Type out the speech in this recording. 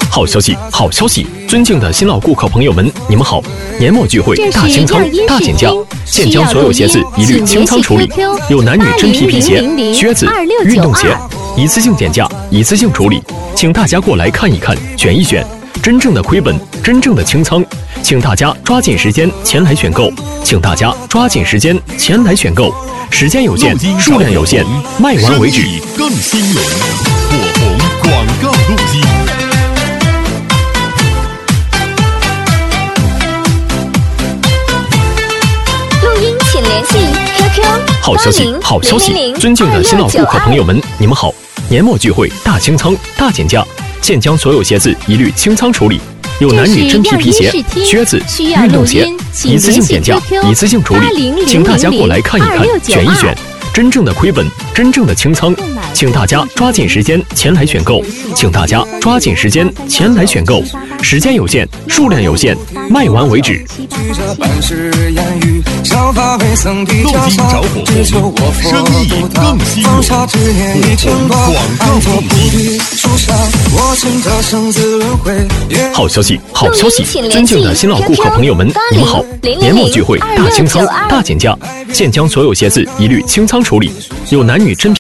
好消息，好消息！尊敬的新老顾客朋友们，你们好！年末聚会大清仓、大减价，现将所有鞋子一律清仓处理，有男女真皮鞋、靴子、运动鞋，一次性减价，一次性处理，请大家过来看一看，选一选，真正的亏本，真正的清仓，请大家抓紧时间前来选购，请大家抓紧时间前来选购，时间有限，数量有限，卖完为止。 更新颖，火红广告录音。 请联系 QQ 好消息，好消息！尊敬的新老顾客朋友们，你们好！年末聚会大清仓、大减价，现将所有鞋子一律清仓处理，有男女真皮鞋、靴子、运动鞋，一次性减价，一次性处理，请大家过来看一看，选一选，真正的亏本，真正的清仓，请大家抓紧时间前来选购，请大家抓紧时间前来选购，时间有限，数量有限，卖完为止。 路经着火红，生意更兴隆。火红广告录音。 好消息，好消息！尊敬的新老顾客朋友们，你们好！年末聚会大清仓、大减价，现将所有鞋子一律清仓处理，有男女真皮